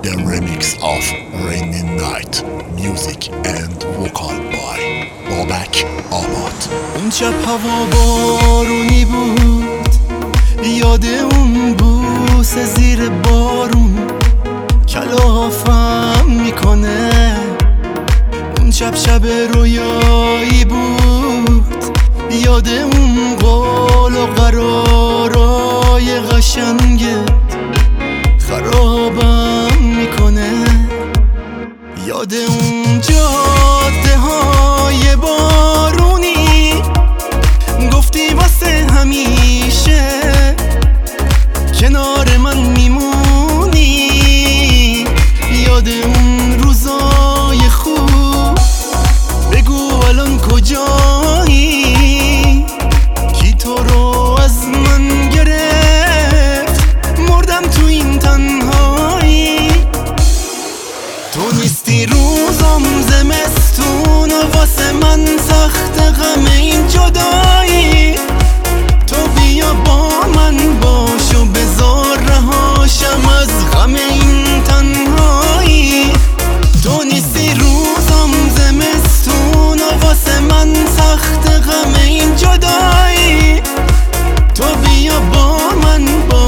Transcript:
The remix of Rainy Night. Music and vocal by بابک آباد. اون شب هوا بارونی بود، یاد اون بوسه زیر بارون کلافم میکنه. اون شب رویایی بود، یاد اون قول و قرارای قشنگت خرابم میکنه. یاد اون جاده های بارونی گفتی واسه همیشه کنار من میمونی. یاد اون روزای خوب بگو الان کجایی؟ کی تو رو از من گرفت؟ مردم تو این تنهایی. تو نیستی روزم زمستون و واسه من سخت غم این جدایی. تو بیا با من باش و بذار رهاشم از غم این تنهایی. تو نیستی روزم زمستون و واسه من سخت غم این جدایی. تو بیا با من